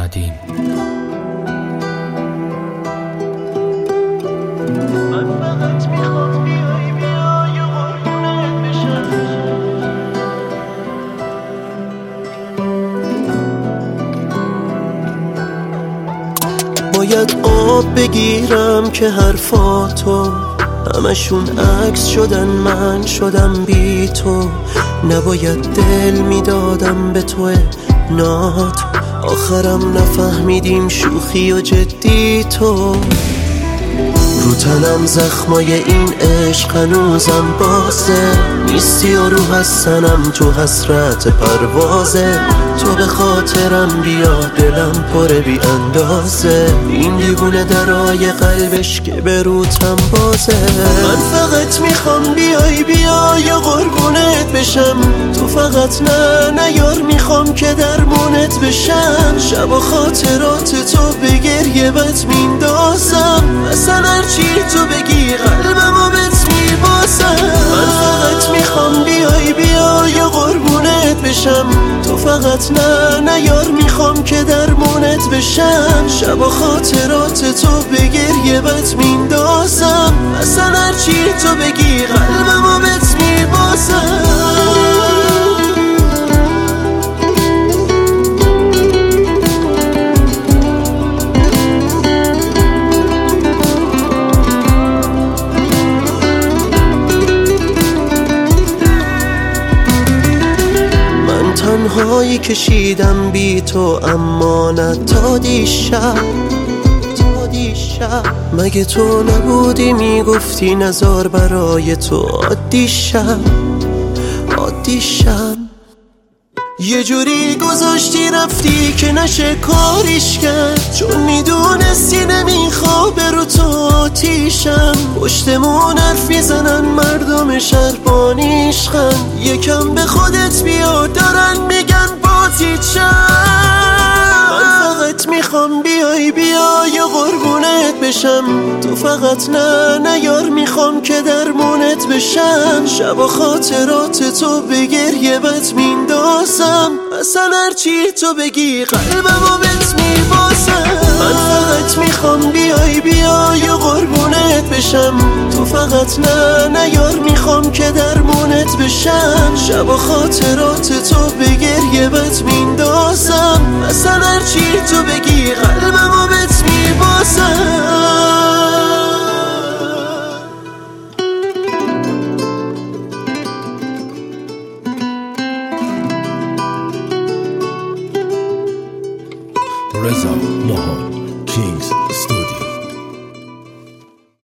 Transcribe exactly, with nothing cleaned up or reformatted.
قدیم. من فقط میخوام بیای بیای و قربونت بشم. باید آب بگیرم که حرفاتو همشون عکس شدن، من شدم بی تو. نباید دل میدادم به تو نات، آخرم نفهمیدیم شوخی و جدی تو. رو تنم زخمای این عشق هنوزم بازه، نیستی و رو هستنم تو حسرت پروازه. تو به خاطرم بیا دلم پر بی اندازه، این دیوونه درای قلبش که به روتم بازه. من فقط میخوام بیای بیای و قربونت بشم، تو فقط نه نه یار میخوام که درمونت بشم. شب و خاطرات تو به گریه بت میندازم، اصلا هرچی تو بگی قلبمو بت میبازم. من فقط میخوام بیای بیای و قربونت بشم، تو فقط نه نه یار میخوام که درمونت بشم. شب و خاطرات تو به گریه بت میندازم، اصلا هرچی تو بگی قلبمو بت میبازم. تنهایی کشیدم بی تو، اما نه تا دیشب تا دیشب. مگه تو نبودی میگفتی نزار برای تو عادی شم عادی شم. یه جوری گذاشتی رفتی که نشه کاریش کرد، چون میدونستی نمیخوابه رو تو آتیشم. پشتمون حرف میزنن مردم شهر بانیشخن، یکم به خودت بیا دارن میگن بازیچم. من فقط میخوام بیای بیای و قربونت بشم، تو فقط نه نه یار میخوام که درمونت بشم. شب و خاطرات تو به گریه بت میندازم، اصلا هرچی تو بگی قلبمو بت میبازم. من فقط میخوام بیای بیای و قربونت بشم، تو فقط نه نه یار میخوام که درمونت بشم. شب و خاطرات تو به گریه بت میندازم، اصلا هرچی تو بگی قلبمو بت میبازم. رضا ماهان کینگز استودیو.